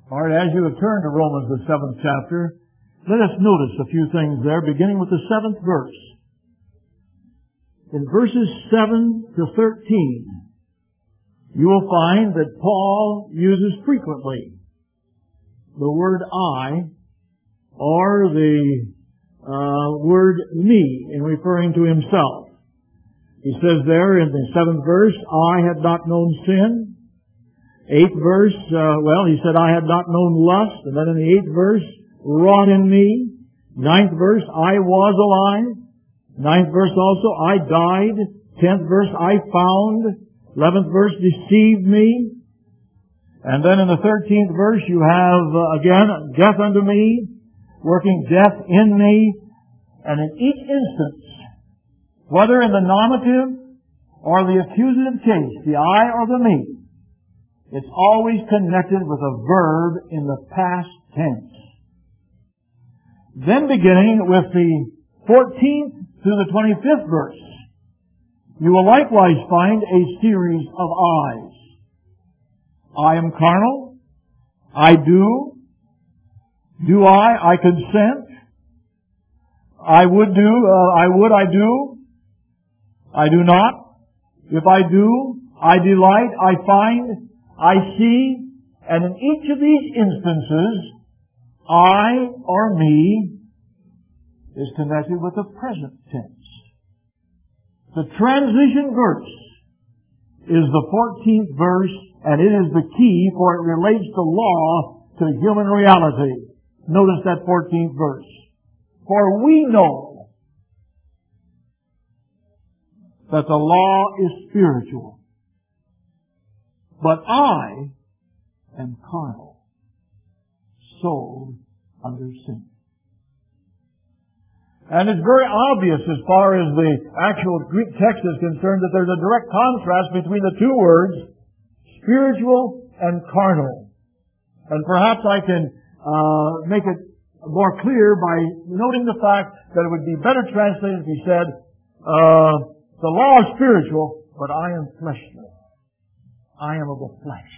All right, as you have turned to Romans, the 7th chapter, let us notice a few things there, beginning with the 7th verse. In verses 7 to 13, you will find that Paul uses frequently the word I, or the word me, in referring to himself. He says there in the 7th verse, I had not known sin. 8th verse, he said, I had not known lust. And then in the 8th verse, wrought in me. 9th verse, I was alive. 9th verse also, I died. 10th verse, I found. 11th verse, deceived me. And then in the 13th verse, you have, again, death unto me, working death in me. And in each instance, whether in the nominative or the accusative case, the I or the me, it's always connected with a verb in the past tense. Then beginning with the 14th through the 25th verse, you will likewise find a series of I's. I am carnal. I do. Do I consent. I would do. I do. I do not. If I do, I delight. I find. I see. And in each of these instances, I or me is connected with the present tense. The transition verse is the 14th verse, and it is the key, for it relates the law to human reality. Notice that 14th verse. For we know that the law is spiritual, but I am carnal, sold under sin. And it's very obvious as far as the actual Greek text is concerned that there's a direct contrast between the two words, spiritual and carnal. And perhaps I can make it more clear by noting the fact that it would be better translated if he said, the law is spiritual, but I am fleshly. I am of the flesh.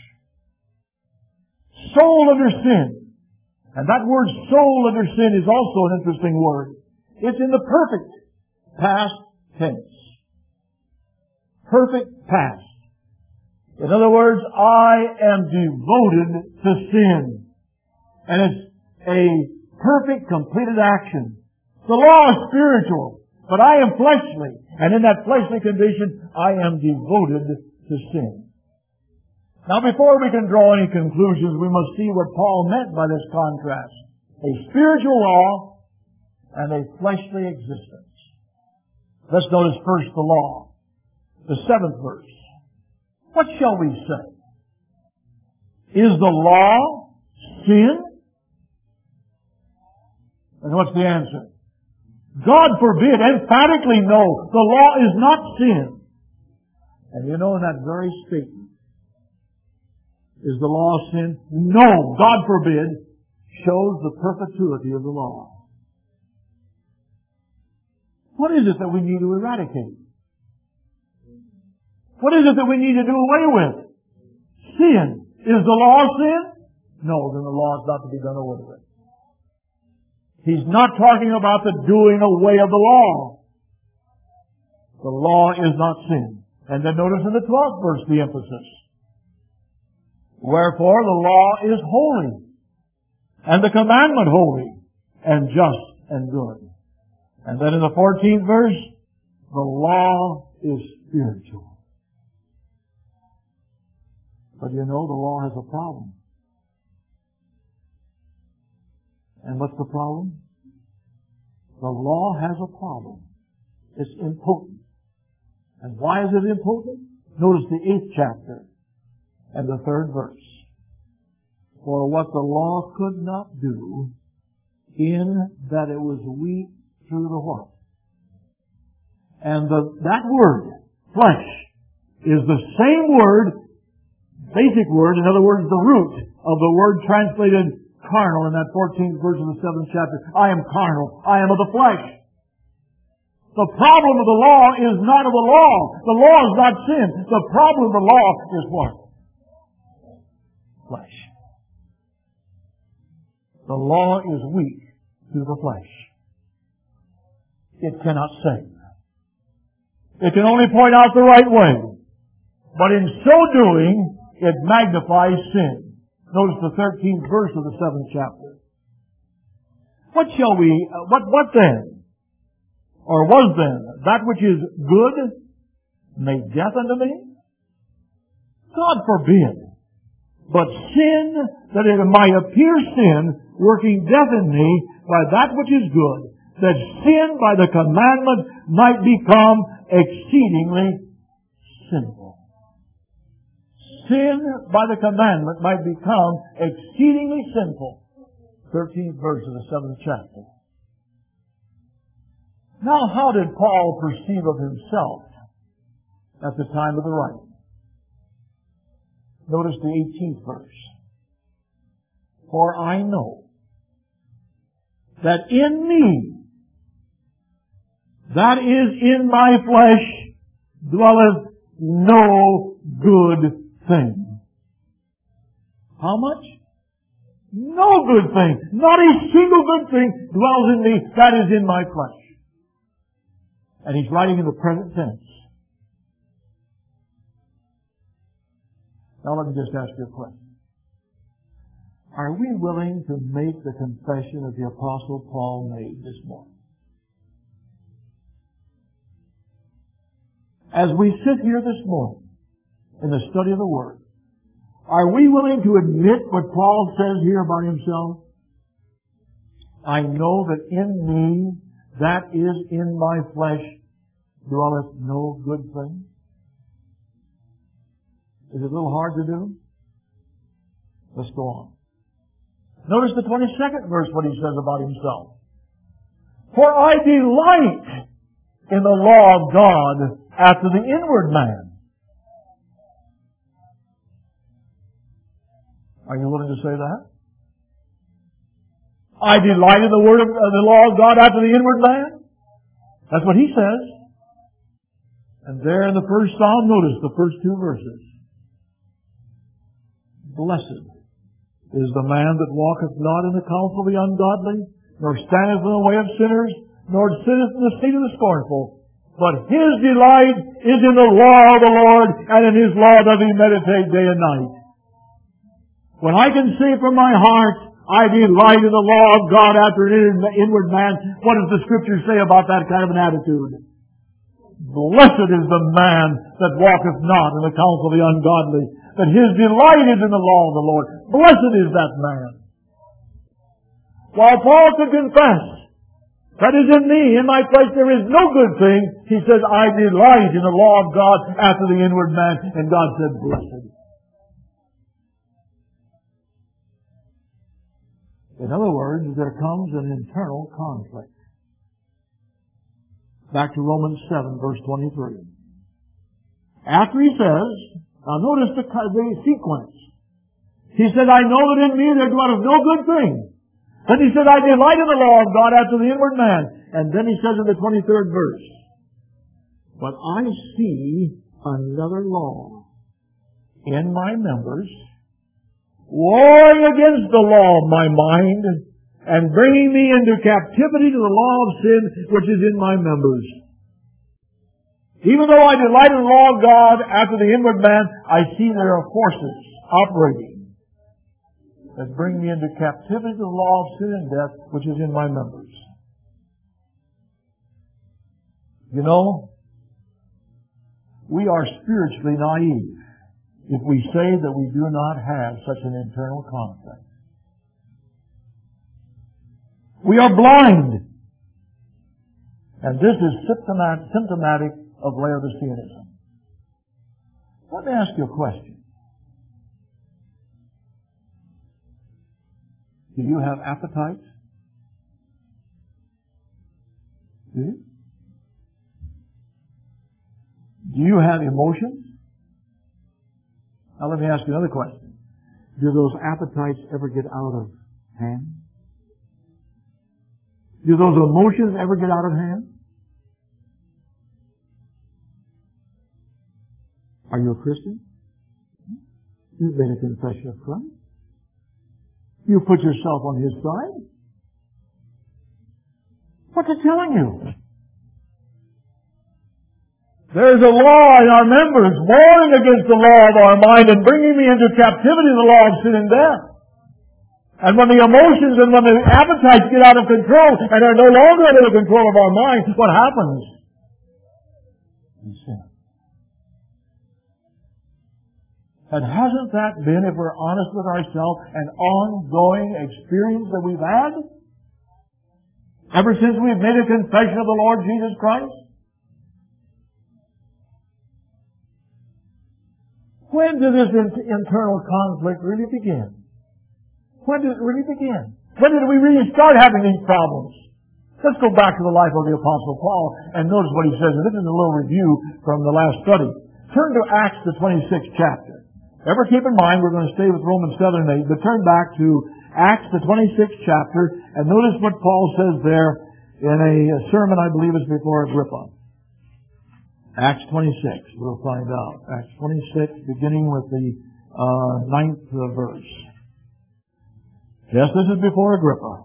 Soul under sin. And that word soul under sin is also an interesting word. It's in the perfect past tense. Perfect past. In other words, I am devoted to sin. And it's a perfect, completed action. The law is spiritual, but I am fleshly. And in that fleshly condition, I am devoted to sin. Now, before we can draw any conclusions, we must see what Paul meant by this contrast. A spiritual law and a fleshly existence. Let's notice first the law. The 7th verse. What shall we say? Is the law sin? And what's the answer? God forbid, emphatically no. The law is not sin. And you know, in that very statement, is the law sin? No, God forbid, shows the perpetuity of the law. What is it that we need to eradicate? What is it that we need to do away with? Sin. Is the law sin? No, then the law is not to be done away with. He's not talking about the doing away of the law. The law is not sin. And then notice in the 12th verse the emphasis. Wherefore the law is holy, and the commandment holy, and just and good. And then in the 14th verse, the law is spiritual. But you know, the law has a problem. And what's the problem? The law has a problem. It's impotent. And why is it impotent? Notice the 8th chapter and the 3rd verse. For what the law could not do, in that it was weak through the what? And that word, flesh, is the same word, basic word, in other words, the root of the word translated carnal in that 14th verse of the 7th chapter. I am carnal. I am of the flesh. The problem of the law is not of the law. The law is not sin. The problem of the law is what? Flesh. The law is weak through the flesh. It cannot save. It can only point out the right way. But in so doing, it magnifies sin. Notice the 13th verse of the 7th chapter. What then? Or was then that which is good made death unto me? God forbid. But sin, that it might appear sin, working death in me by that which is good, that sin by the commandment might become exceedingly sinful. Sin by the commandment might become exceedingly sinful. 13th verse of the 7th chapter. Now, how did Paul perceive of himself at the time of the writing? Notice the 18th verse. For I know that in me, that is in my flesh, dwelleth no good thing. How much? No good thing. Not a single good thing dwells in me. That is in my flesh. And he's writing in the present tense. Now let me just ask you a question. Are we willing to make the confession that the Apostle Paul made this morning? As we sit here this morning in the study of the Word, are we willing to admit what Paul says here about himself? I know that in me, that is in my flesh, dwelleth no good thing. Is it a little hard to do? Let's go on. Notice the 22nd verse, what he says about himself. For I delight in the law of God after the inward man. Are you willing to say that? I delight in the word of the law of God after the inward man. That's what he says. And there in the first Psalm, notice the first two verses. Blessed is the man that walketh not in the counsel of the ungodly, nor standeth in the way of sinners, nor sitteth in the seat of the scornful. But his delight is in the law of the Lord, and in his law doth he meditate day and night. When I can say from my heart, I delight in the law of God after an inward man, what does the Scripture say about that kind of an attitude? Blessed is the man that walketh not in the counsel of the ungodly, that his delight is in the law of the Lord. Blessed is that man. While Paul could confess, that is in me, in my flesh there is no good thing, he says, I delight in the law of God after the inward man, and God said, blessed. In other words, there comes an internal conflict. Back to Romans 7, verse 23. After he says, now notice the sequence. He said, I know that in me there dwelleth no good thing. Then he said, I delight in the law of God after the inward man. And then he says in the 23rd verse, but I see another law in my members, warring against the law of my mind, and bringing me into captivity to the law of sin which is in my members. Even though I delight in the law of God after the inward man, I see there are forces operating that bring me into captivity to the law of sin and death which is in my members. You know, we are spiritually naive if we say that we do not have such an internal conflict. We are blind. And this is symptomatic of Laodiceanism. Let me ask you a question. Do you have appetites? Do you? Do you have emotions? Now let me ask you another question. Do those appetites ever get out of hand? Do those emotions ever get out of hand? Are you a Christian? You've made a confession of Christ. You put yourself on His side. What's it telling you? There's a law in our members warring against the law of our mind and bringing me into captivity to the law of sin and death. And when the emotions and when the appetites get out of control and are no longer under the control of our mind, what happens? We sin. And hasn't that been, if we're honest with ourselves, an ongoing experience that we've had? Ever since we've made a confession of the Lord Jesus Christ? When did this internal conflict really begin? When did it really begin? When did we really start having these problems? Let's go back to the life of the Apostle Paul and notice what he says. And this is a little review from the last study. Turn to Acts, the 26th chapter. Ever keep in mind, we're going to stay with Romans 7 and 8, but turn back to Acts, the 26th chapter, and notice what Paul says there in a sermon, I believe it's before Agrippa. Acts 26, we'll find out. Acts 26, beginning with the 9th verse. Yes, this is before Agrippa.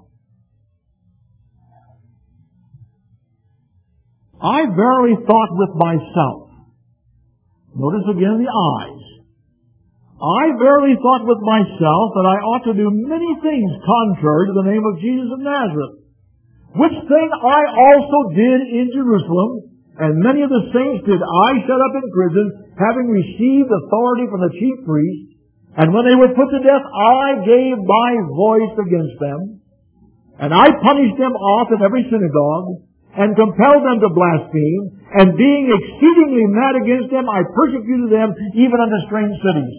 I verily thought with myself. Notice again the eyes. I verily thought with myself that I ought to do many things contrary to the name of Jesus of Nazareth, which thing I also did in Jerusalem, and many of the saints did I shut up in prison, having received authority from the chief priests. And when they were put to death, I gave my voice against them. And I punished them oft in every synagogue, and compelled them to blaspheme. And being exceedingly mad against them, I persecuted them even unto strange cities.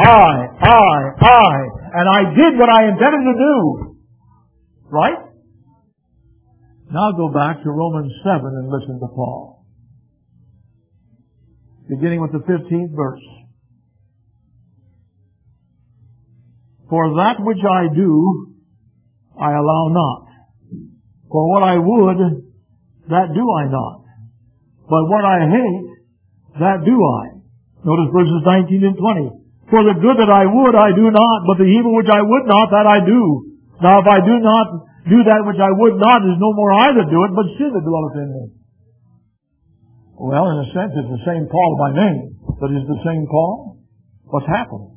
And I did what I intended to do. Right? Now go back to Romans 7 and listen to Paul. Beginning with the 15th verse. For that which I do, I allow not. For what I would, that do I not. But what I hate, that do I. Notice verses 19 and 20. For the good that I would, I do not, but the evil which I would not, that I do. Now if I do not do that which I would not, it is no more I that do it, but sin that dwelleth in me. Well, in a sense, it's the same Paul by name. But is it the same Paul? What's happened?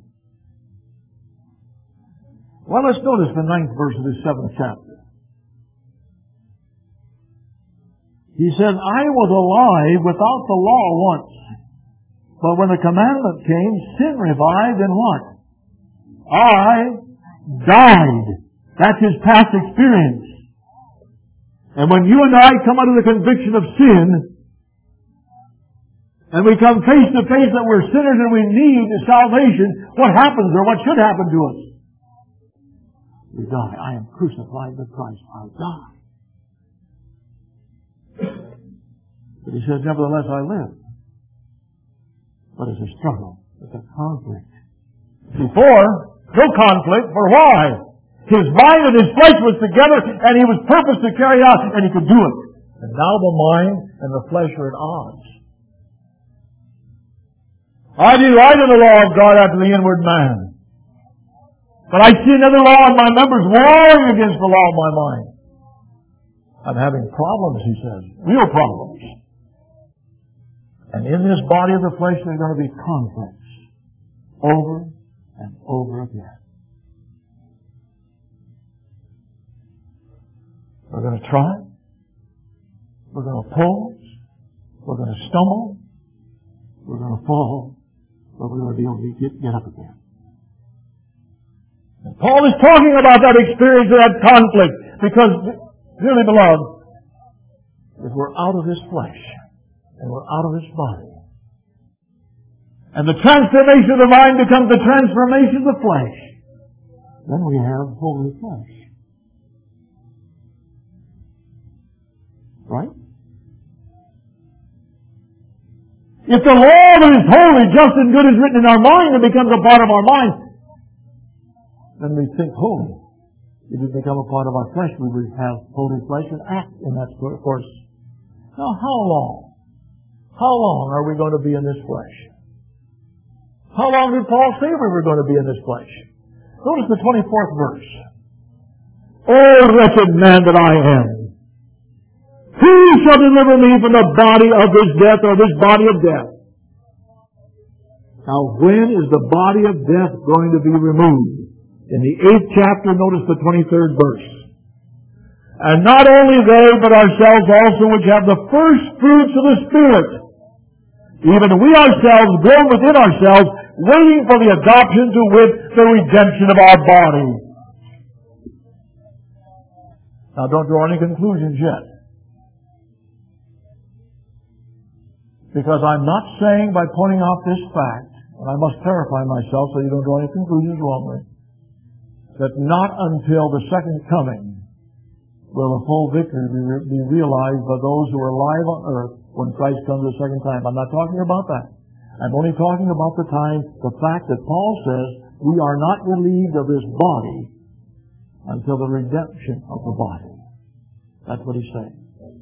Well, let's notice the 9th verse of this 7th chapter. He says, I was alive without the law once. But when the commandment came, sin revived and what? I died. That's his past experience. And when you and I come under the conviction of sin, and we come face to face that we're sinners and we need salvation, what happens or what should happen to us? We die. I am crucified with Christ. I die. But he says, nevertheless I live. But it's a struggle. It's a conflict. Before, no conflict. For why? His mind and his flesh was together and he was purposed to carry out and he could do it. And now the mind and the flesh are at odds. I delight in the law of God after the inward man. But I see another law in my members warring against the law of my mind. I'm having problems, he says. Real problems. And in this body of the flesh there are going to be conflicts. Over and over again. We're going to try. We're going to pull. We're going to stumble. We're going to fall. But we're going to be able to get up again. And Paul is talking about that experience of that conflict because, dearly beloved, if we're out of this flesh and we're out of this body, and the transformation of the mind becomes the transformation of the flesh, then we have holy flesh. Right? If the law that is holy, just and good is written in our mind and becomes a part of our mind, then we think holy. If it become a part of our flesh, we would have holy flesh and act in that course. Now, how long? How long are we going to be in this flesh? How long did Paul say we were going to be in this flesh? Notice the 24th verse. O wretched man that I am! Who shall deliver me from the body of this death, or this body of death? Now, when is the body of death going to be removed? In the 8th chapter, notice the 23rd verse. And not only they, but ourselves also, which have the first fruits of the Spirit, even we ourselves, grown within ourselves, waiting for the adoption, to wit, the redemption of our body. Now, don't draw any conclusions yet. Because I'm not saying by pointing out this fact, and I must clarify myself so you don't draw any conclusions wrongly, that not until the second coming will the full victory be realized by those who are alive on earth when Christ comes the second time. I'm not talking about that. I'm only talking about the fact that Paul says we are not relieved of this body until the redemption of the body. That's what he's saying.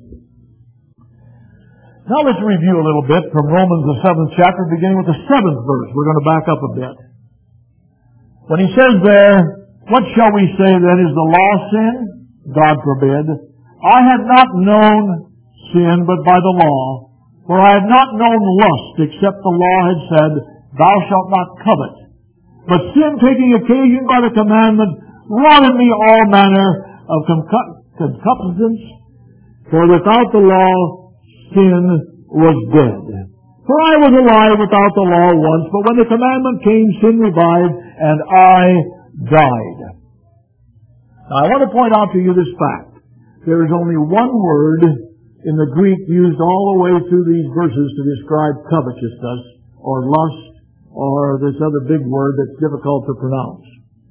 Now let's review a little bit from Romans the 7th chapter, beginning with the 7th verse. We're going to back up a bit. When he says there, what shall we say then? Is the law sin? God forbid. I have not known sin but by the law, for I have not known lust, except the law had said, Thou shalt not covet. But sin, taking occasion by the commandment, wrought in me all manner of concupiscence, for without the law sin was dead. For I was alive without the law once, but when the commandment came, sin revived, and I died. Now, I want to point out to you this fact. There is only one word in the Greek used all the way through these verses to describe covetousness, or lust, or this other big word that's difficult to pronounce.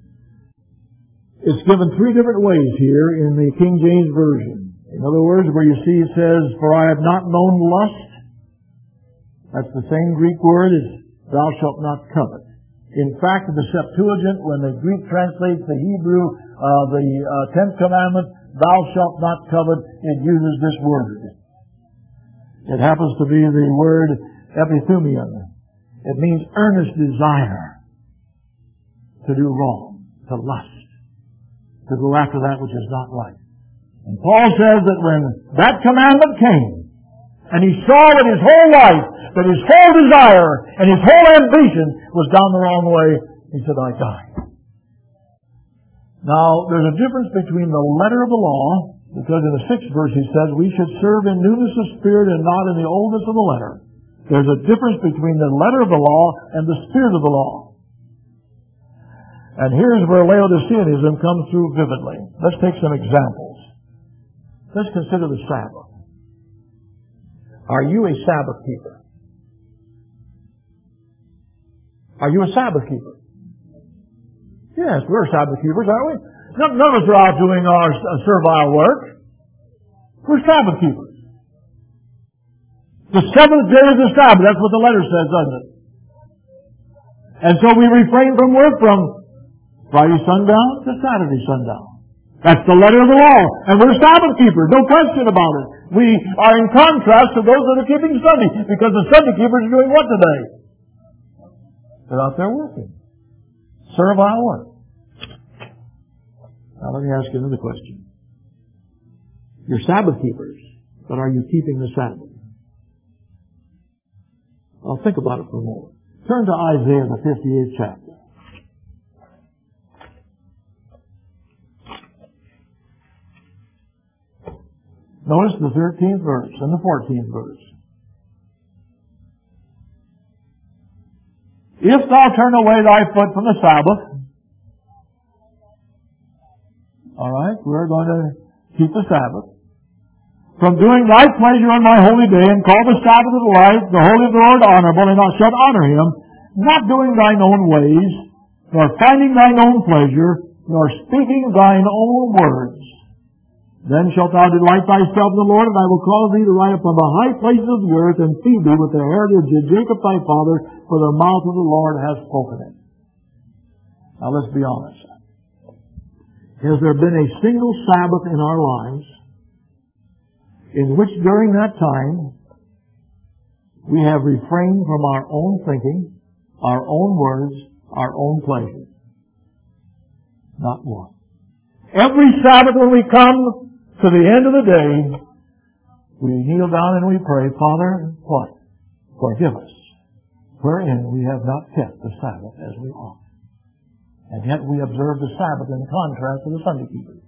It's given three different ways here in the King James Version. In other words, where you see it says, For I have not known lust, that's the same Greek word as Thou shalt not covet. In fact, in the Septuagint, when the Greek translates the Hebrew, the 10th commandment, Thou shalt not covet, it uses this word. It happens to be the word epithumion. It means earnest desire to do wrong, to lust, to go after that which is not right. And Paul says that when that commandment came, and he saw that his whole life, that his whole desire, and his whole ambition was down the wrong way, he said, I died. Now, there's a difference between the letter of the law, because in the 6th verse he says, we should serve in newness of spirit and not in the oldness of the letter. There's a difference between the letter of the law and the spirit of the law. And here's where Laodiceanism comes through vividly. Let's take some examples. Let's consider the Sabbath. Are you a Sabbath keeper? Are you a Sabbath keeper? Yes, we're Sabbath keepers, aren't we? None of us are out doing our servile work. We're Sabbath keepers. The seventh day is the Sabbath. That's what the letter says, doesn't it? And so we refrain from work from Friday sundown to Saturday sundown. That's the letter of the law. And we're Sabbath keepers, no question about it. We are in contrast to those that are keeping Sunday, because the Sunday keepers are doing what today? They're out there working. Servile work. Now let me ask you another question. You're Sabbath keepers, but are you keeping the Sabbath? Well, think about it for a moment. Turn to Isaiah, the 58th chapter. Notice the 13th verse and the 14th verse. If thou turn away thy foot from the Sabbath, all right, we're going to keep the Sabbath, from doing thy pleasure on my holy day, and call the Sabbath of life, the holy of the Lord honorable, and thou shalt honor him, not doing thine own ways, nor finding thine own pleasure, nor speaking thine own words. Then shalt thou delight thyself in the Lord, and I will cause thee to ride upon the high places of the earth, and feed thee with the heritage of Jacob thy father, for the mouth of the Lord hath spoken it. Now let's be honest. Has there been a single Sabbath in our lives in which during that time we have refrained from our own thinking, our own words, our own pleasure? Not one. Every Sabbath when we come to the end of the day, we kneel down and we pray, Father, what? Forgive us, wherein we have not kept the Sabbath as we ought. And yet we observe the Sabbath in contrast to the Sunday keepers.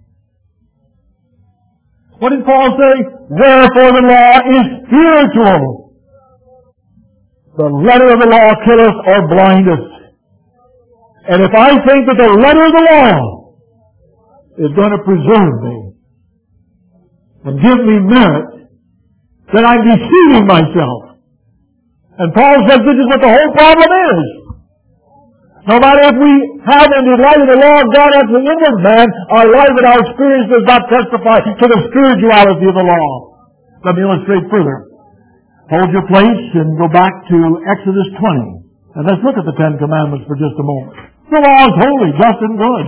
What did Paul say? Wherefore the law is spiritual. The letter of the law killeth or blindeth. And if I think that the letter of the law is going to preserve me and give me merit, then I'm deceiving myself. And Paul says this is what the whole problem is. No matter if we have in the light of the law of God after the inward man, our life and our experience does not testify to the spirituality of the law. Let me illustrate further. Hold your place and go back to Exodus 20. And let's look at the Ten Commandments for just a moment. The law is holy, just, and good.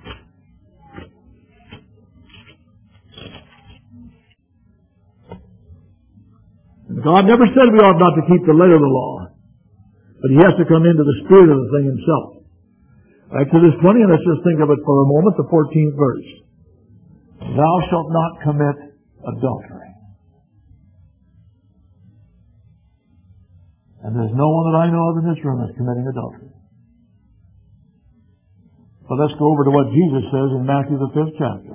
God never said we ought not to keep the letter of the law. But He has to come into the spirit of the thing Himself. Exodus 20, and let's just think of it for a moment, the 14th verse. Thou shalt not commit adultery. And there's no one that I know of in this room that's committing adultery. But let's go over to what Jesus says in Matthew the 5th chapter.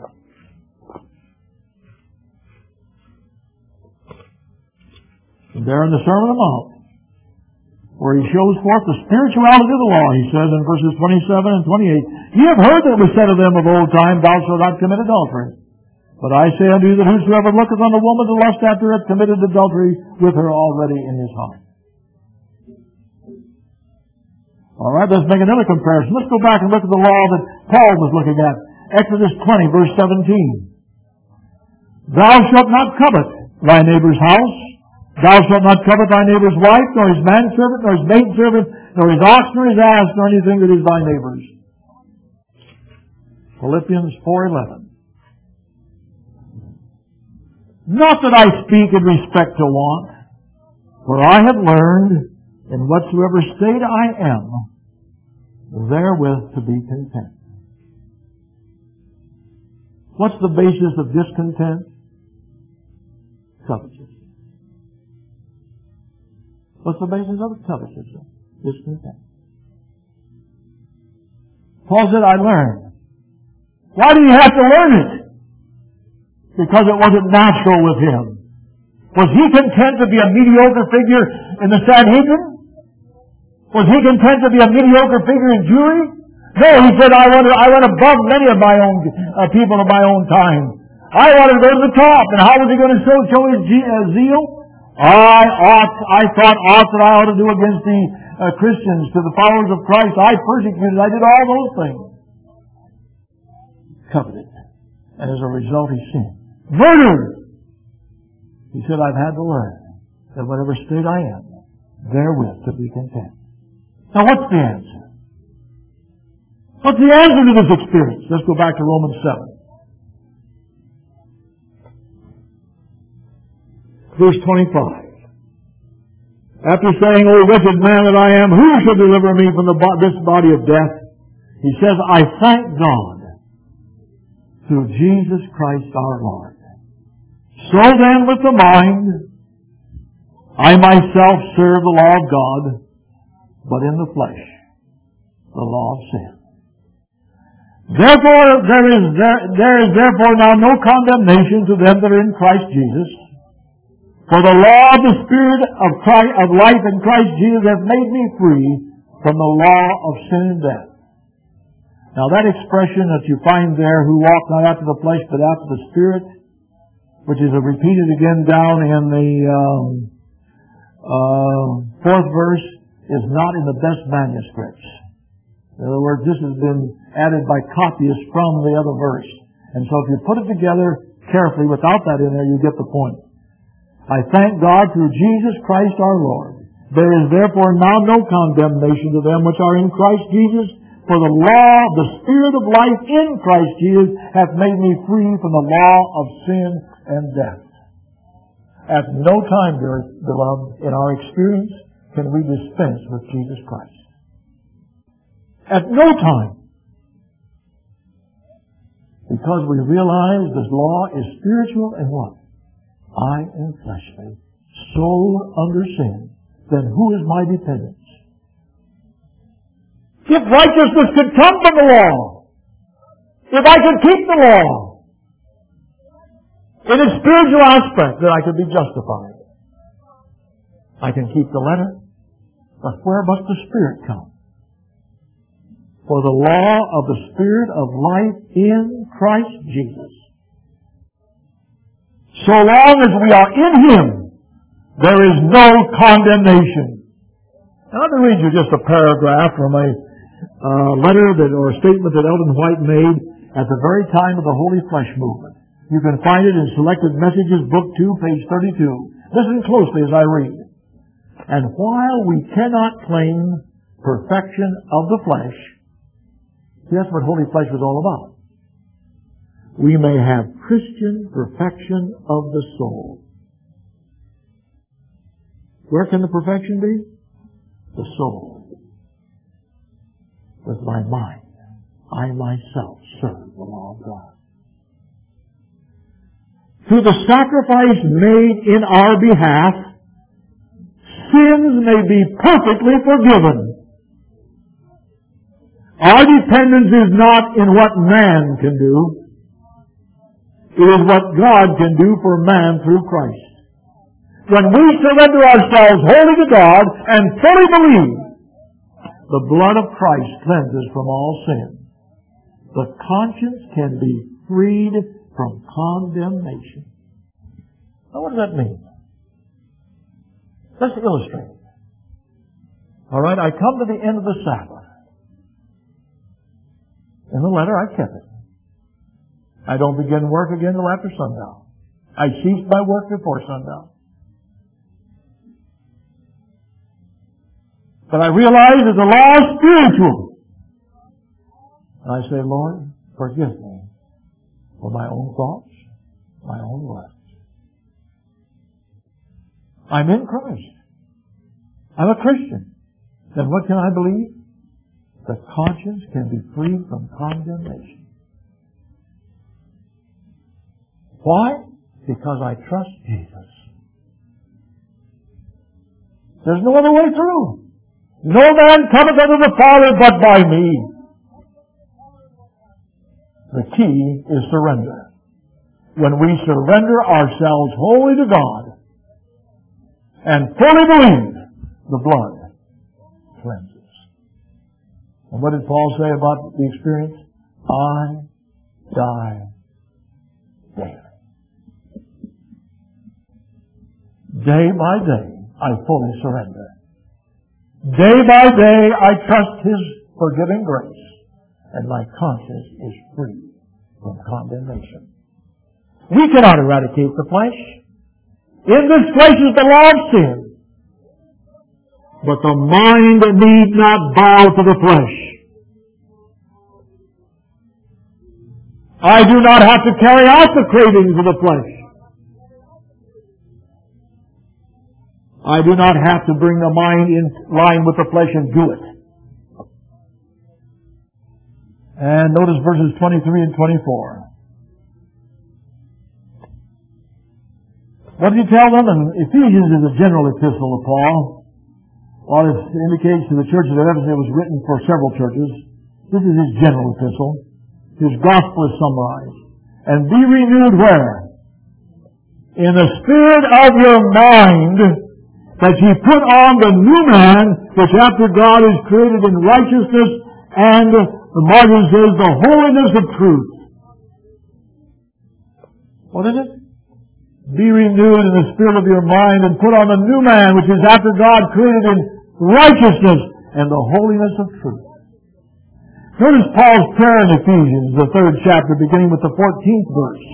And there in the Sermon on the Mount, where He shows forth the spirituality of the law, He says in verses 27 and 28, Ye have heard that it was said of them of old time, Thou shalt not commit adultery. But I say unto you that whosoever looketh on a woman to lust after hath committed adultery with her already in his heart. All right, let's make another comparison. Let's go back and look at the law that Paul was looking at. Exodus 20, verse 17. Thou shalt not covet thy neighbor's house. Thou shalt not covet thy neighbor's wife, nor his manservant, nor his maidservant, nor his ox, nor his ass, nor anything that is thy neighbor's. Philippians 4:11. Not that I speak in respect to want, for I have learned in whatsoever state I am, therewith to be content. What's the basis of discontent? Covetousness. What's the basis of it? Covetousness. Discontent. Paul said, I learned. Why did he have to learn it? Because it wasn't natural with him. Was he content to be a mediocre figure in the Sanhedrin? Was he content to be a mediocre figure in Jewry? No, he said, I went above many of my own people of my own time. I wanted to go to the top. And how was he going to show his zeal? I thought that I ought to do against the Christians, to the followers of Christ. I persecuted. I did all those things. Coveted. And as a result, he sinned. Murdered. He said, I've had to learn that whatever state I am, therewith to be content. Now what's the answer? What's the answer to this experience? Let's go back to Romans 7. Verse 25. After saying, O wretched man that I am, who shall deliver me from this body of death? He says, I thank God through Jesus Christ our Lord. So then with the mind, I myself serve the law of God, but in the flesh, the law of sin. Therefore, there is therefore now no condemnation to them that are in Christ Jesus. For the law of the Spirit of life in Christ Jesus hath made me free from the law of sin and death. Now that expression that you find there, who walk not after the flesh but after the Spirit, which is repeated again down in the fourth verse, is not in the best manuscripts. In other words, this has been added by copyists from the other verse. And so if you put it together carefully without that in there, you get the point. I thank God through Jesus Christ our Lord. There is therefore now no condemnation to them which are in Christ Jesus, for the law, the Spirit of life in Christ Jesus hath made me free from the law of sin and death. At no time, beloved, in our experience, can we dispense with Jesus Christ. At no time. Because we realize this law is spiritual and what? I am fleshly, soul under sin. Then who is my dependence? If righteousness could come from the law, if I could keep the law, in its spiritual aspect, then I could be justified. I can keep the letter, but where must the Spirit come? For the law of the Spirit of life in Christ Jesus. So long as we are in Him, there is no condemnation. Now, let me read you just a paragraph from a letter or a statement that Ellen White made at the very time of the Holy Flesh movement. You can find it in Selected Messages, Book 2, page 32. Listen closely as I read. And while we cannot claim perfection of the flesh, that's what holy flesh was all about. We may have Christian perfection of the soul. Where can the perfection be? The soul. With my mind, I myself serve the law of God. Through the sacrifice made in our behalf, sins may be perfectly forgiven. Our dependence is not in what man can do. It is what God can do for man through Christ. When we surrender ourselves wholly to God and fully believe, the blood of Christ cleanses from all sin. The conscience can be freed from condemnation. Now, what does that mean? Let's illustrate. All right, I come to the end of the Sabbath. In the letter, I kept it. I don't begin work again till after sundown. I cease my work before sundown. But I realize that the law is spiritual. And I say, Lord, forgive me for my own thoughts, my own words. I'm in Christ. I'm a Christian. Then what can I believe? The conscience can be freed from condemnation. Why? Because I trust Jesus. There's no other way through. No man cometh unto the Father but by me. The key is surrender. When we surrender ourselves wholly to God and fully believe, the blood cleanses. And what did Paul say about the experience? I die daily. Day by day, I fully surrender. Day by day, I trust His forgiving grace, and my conscience is free from condemnation. We cannot eradicate the flesh. In this flesh is the law of sin. But the mind need not bow to the flesh. I do not have to carry out the cravings of the flesh. I do not have to bring the mind in line with the flesh and do it. And notice verses 23 and 24. What did he tell them? And Ephesians is a general epistle of Paul. While it indicates to the churches of Ephesus it was written for several churches, this is his general epistle. His gospel is summarized. And be renewed where? In the spirit of your mind, that ye put on the new man, which after God is created in righteousness, and the margin says the holiness of truth. What is it? Be renewed in the spirit of your mind, and put on the new man, which is after God created in righteousness and the holiness of truth. Notice Paul's prayer in Ephesians, the 3rd chapter, beginning with the 14th verse.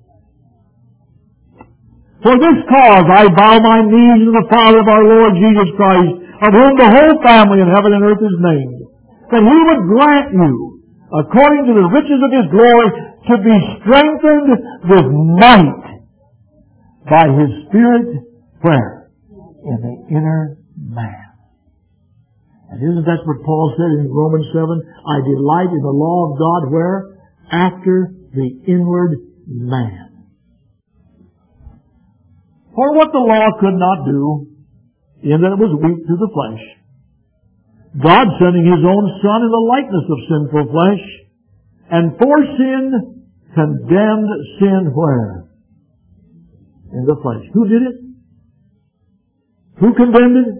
For this cause I bow my knees to the Father of our Lord Jesus Christ, of whom the whole family in heaven and earth is named, that He would grant you, according to the riches of His glory, to be strengthened with might by His Spirit, where? In the inner man. And isn't that what Paul said in Romans 7? I delight in the law of God where? After the inward man. For what the law could not do, in that it was weak to the flesh, God sending His own Son in the likeness of sinful flesh, and for sin, condemned sin where? In the flesh. Who did it? Who condemned it?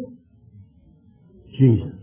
Jesus.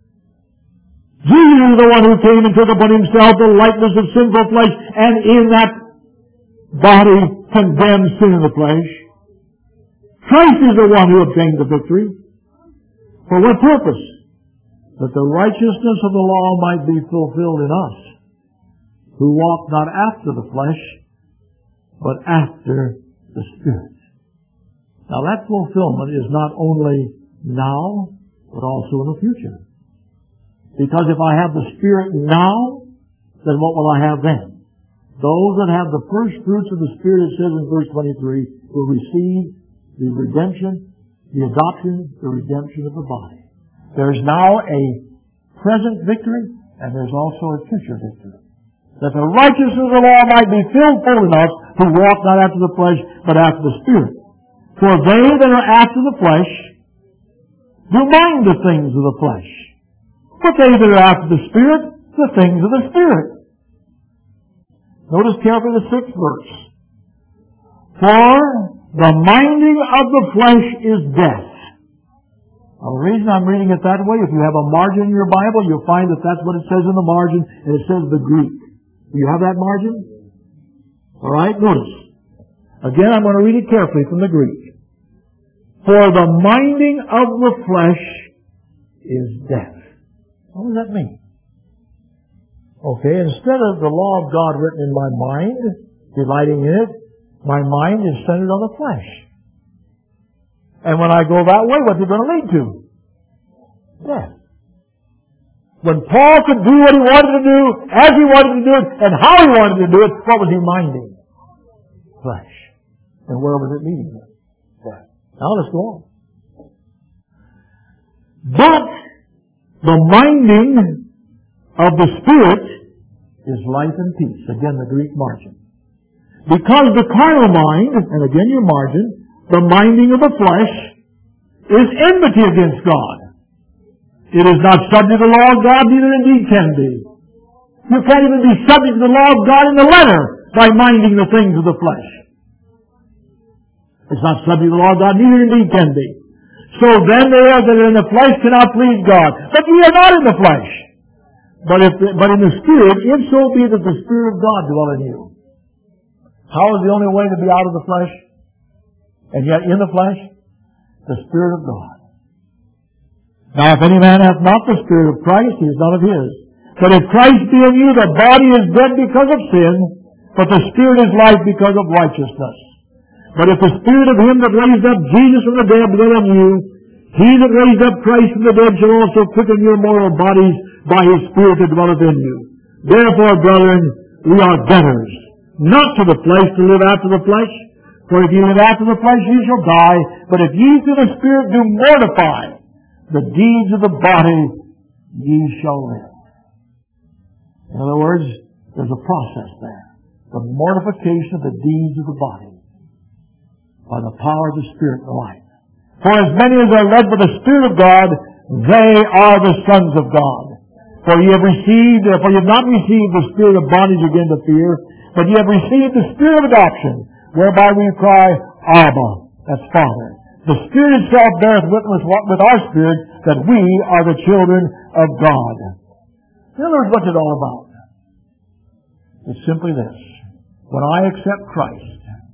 Jesus is the one who came and took upon Himself the likeness of sinful flesh, and in that body condemned sin in the flesh. Christ is the one who obtained the victory. For what purpose? That the righteousness of the law might be fulfilled in us, who walk not after the flesh, but after the Spirit. Now that fulfillment is not only now, but also in the future. Because if I have the Spirit now, then what will I have then? Those that have the first fruits of the Spirit, it says in verse 23, will receive the redemption, the adoption, the redemption of the body. There's now a present victory, and there's also a future victory. That the righteousness of the law might be filled full in us, who walk not after the flesh, but after the Spirit. For they that are after the flesh do mind the things of the flesh. But they that are after the Spirit, the things of the Spirit. Notice carefully the 6th verse. For the minding of the flesh is death. Now, the reason I'm reading it that way, if you have a margin in your Bible, you'll find that that's what it says in the margin, and it says the Greek. Do you have that margin? All right, notice. Again, I'm going to read it carefully from the Greek. For the minding of the flesh is death. What does that mean? Okay, instead of the law of God written in my mind, delighting in it, my mind is centered on the flesh. And when I go that way, what's it going to lead to? Death. When Paul could do what he wanted to do, as he wanted to do it, and how he wanted to do it, what was he minding? Flesh. And where was it leading him? Death. Now let's go on. But the minding of the Spirit is life and peace. Again, the Greek margin. Because the carnal mind, and again your margin, the minding of the flesh, is enmity against God. It is not subject to the law of God, neither indeed can be. You can't even be subject to the law of God in the letter by minding the things of the flesh. It's not subject to the law of God, neither indeed can be. So then they are that are in the flesh cannot please God. But ye are not in the flesh, but in the Spirit, if so be that the Spirit of God dwell in you. How is the only way to be out of the flesh, and yet in the flesh? The Spirit of God. Now if any man hath not the Spirit of Christ, he is not of his. But if Christ be in you, the body is dead because of sin, but the Spirit is life because of righteousness. But if the Spirit of him that raised up Jesus from the dead dwell in you, he that raised up Christ from the dead shall also quicken your mortal bodies by his Spirit that dwelleth in you. Therefore, brethren, we are debtors, not to the flesh to live after the flesh. For if ye live after the flesh, ye shall die. But if ye through the Spirit do mortify the deeds of the body, ye shall live. In other words, there's a process there. The mortification of the deeds of the body by the power of the Spirit and life. For as many as are led by the Spirit of God, they are the sons of God. For ye have not received the spirit of bondage again to fear, but ye have received the Spirit of adoption, whereby we cry, Abba, that's Father. The Spirit itself beareth witness with our spirit that we are the children of God. In other words, what's it all about? It's simply this. When I accept Christ,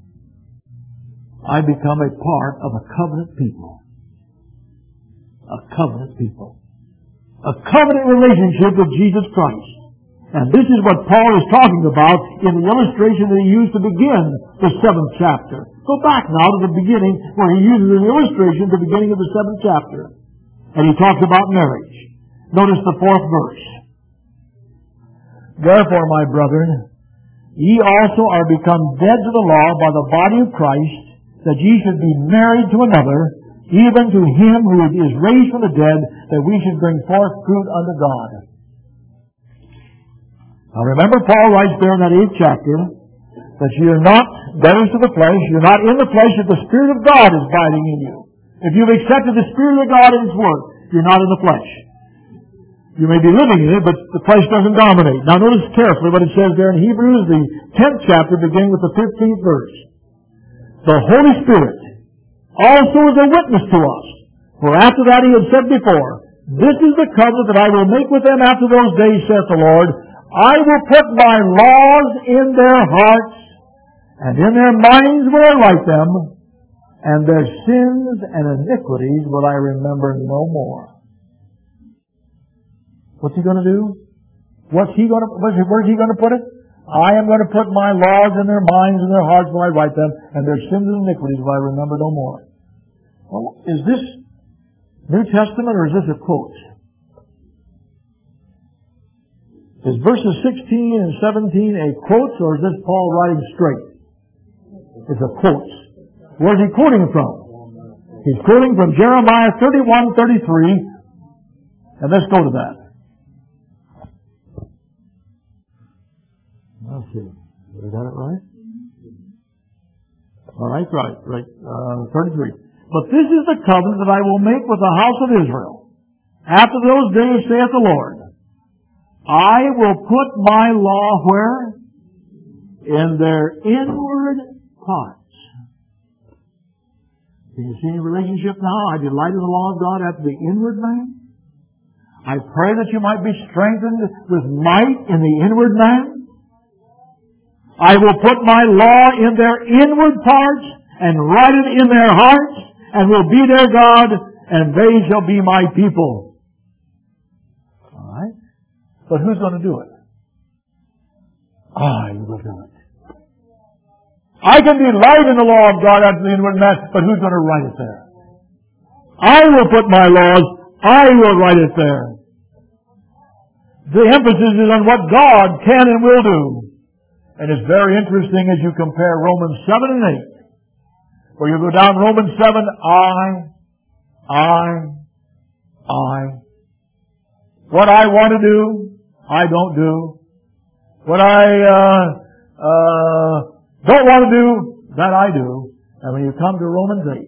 I become a part of a covenant people. A covenant people. A covenant relationship with Jesus Christ. And this is what Paul is talking about in the illustration that he used to begin the 7th chapter. Go back now to the beginning where he uses an illustration at the beginning of the 7th chapter. And he talks about marriage. Notice the 4th verse. Wherefore, my brethren, ye also are become dead to the law by the body of Christ, that ye should be married to another, even to him who is raised from the dead, that we should bring forth fruit unto God. Now remember, Paul writes there in that 8th chapter that you're not debtors to the flesh, you're not in the flesh, that the Spirit of God is abiding in you. If you've accepted the Spirit of God in His Word, you're not in the flesh. You may be living in it, but the flesh doesn't dominate. Now notice carefully what it says there in Hebrews, the 10th chapter, beginning with the 15th verse. The Holy Spirit also is a witness to us. For after that He had said before, this is the covenant that I will make with them after those days, saith the Lord. I will put my laws in their hearts, and in their minds will I write them, and their sins and iniquities will I remember no more. What's He going to do? Where's He going to put it? I am going to put my laws in their minds and their hearts will I write them, and their sins and iniquities will I remember no more. Well, is this New Testament or is this a quote? Is verses 16 and 17 a quote, or is this Paul writing straight? It's a quote. Where is he quoting from? He's quoting from Jeremiah 31:33, and let's go to that. Let's see. We got it right? All right, right. 33. But this is the covenant that I will make with the house of Israel. After those days, saith the Lord, I will put my law where? In their inward parts. Can you see any relationship now? I delight in the law of God after the inward man. I pray that you might be strengthened with might in the inward man. I will put my law in their inward parts and write it in their hearts, and will be their God, and they shall be my people. All right? But who's going to do it? I will do it. I can delight in the law of God after the inward man, but who's going to write it there? I will put my laws, I will write it there. The emphasis is on what God can and will do. And it's very interesting as you compare Romans 7 and 8. Where you go down Romans 7, I. What I want to do, I don't do. What I don't want to do, that I do. And when you come to Romans 8,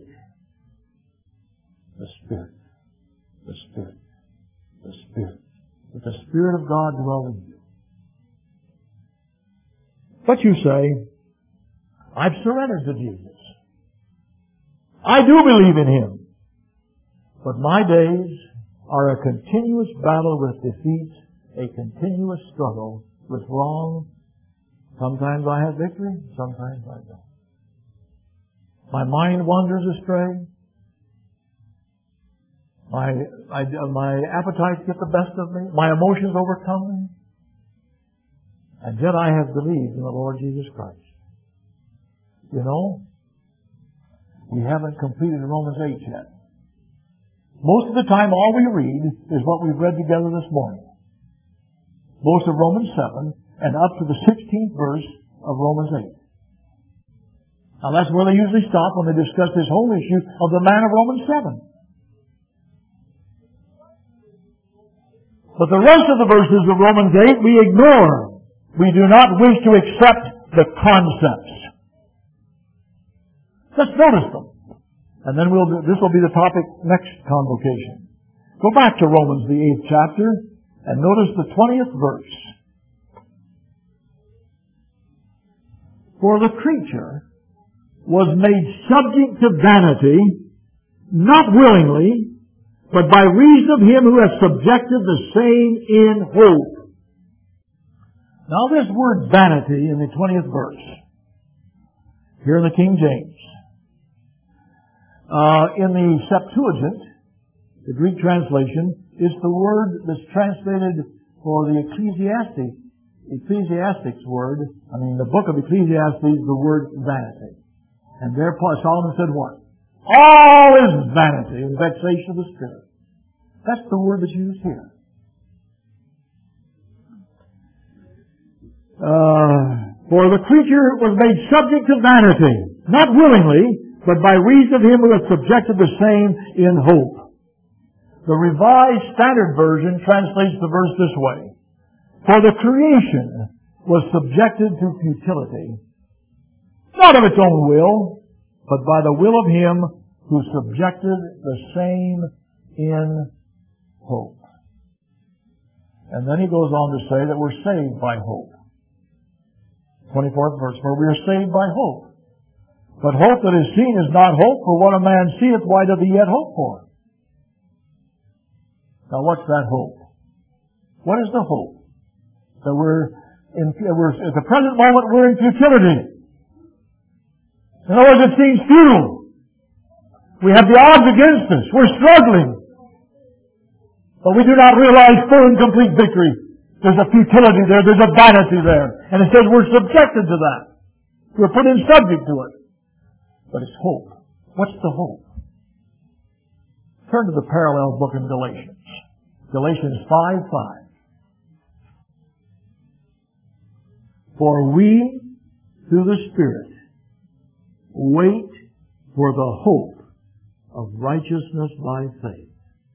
the Spirit. That the Spirit of God dwells in you. But you say, I've surrendered to Jesus. I do believe in Him. But my days are a continuous battle with defeat, a continuous struggle with wrong. Sometimes I have victory, sometimes I don't. My mind wanders astray. My appetites get the best of me. My emotions overcome me. And yet I have believed in the Lord Jesus Christ. You know, we haven't completed Romans 8 yet. Most of the time all we read is what we've read together this morning. Most of Romans 7 and up to the 16th verse of Romans 8. Now that's where they usually stop when they discuss this whole issue of the man of Romans 7. But the rest of the verses of Romans 8 we ignore. We do not wish to accept the concepts. Let's notice them. And then this will be the topic next convocation. Go back to Romans, the 8th chapter, and notice the 20th verse. For the creature was made subject to vanity, not willingly, but by reason of Him who has subjected the same in hope. Now this word vanity in the 20th verse, here in the King James, in the Septuagint, the Greek translation, is the word that's translated for the Ecclesiastics word, the book of Ecclesiastes, the word vanity. And there Solomon said what? All is vanity and vexation of the spirit. That's the word that's used here. For the creature was made subject to vanity, not willingly, but by reason of Him who has subjected the same in hope. The Revised Standard Version translates the verse this way. For the creation was subjected to futility, not of its own will, but by the will of Him who subjected the same in hope. And then he goes on to say that we're saved by hope. 24th verse, for we are saved by hope. But hope that is seen is not hope, for what a man seeth, why doth he yet hope for? Now what's that hope? What is the hope? That at the present moment we're in futility. In other words, it seems futile. We have the odds against us. We're struggling. But we do not realize full and complete victory. There's a futility there. There's a vanity there. And it says we're subjected to that. We're put in subject to it. But it's hope. What's the hope? Turn to the parallel book in Galatians. Galatians 5:5. For we, through the Spirit, wait for the hope of righteousness by faith.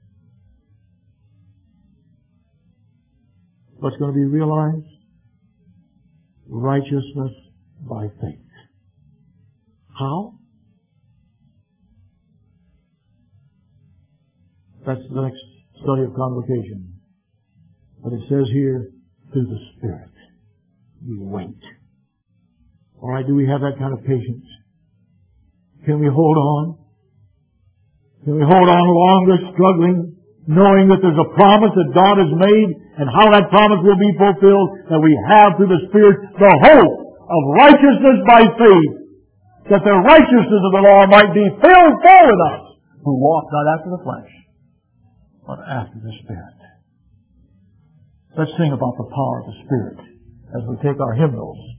What's going to be realized? Righteousness by faith. How? That's the next study of convocation. But it says here, through the Spirit, we wait. All right, do we have that kind of patience? Can we hold on? Can we hold on along this struggling, knowing that there's a promise that God has made and how that promise will be fulfilled, that we have through the Spirit the hope of righteousness by faith, that the righteousness of the law might be filled full in us, who walk not after the flesh, but after the Spirit. Let's sing about the power of the Spirit as we take our hymnals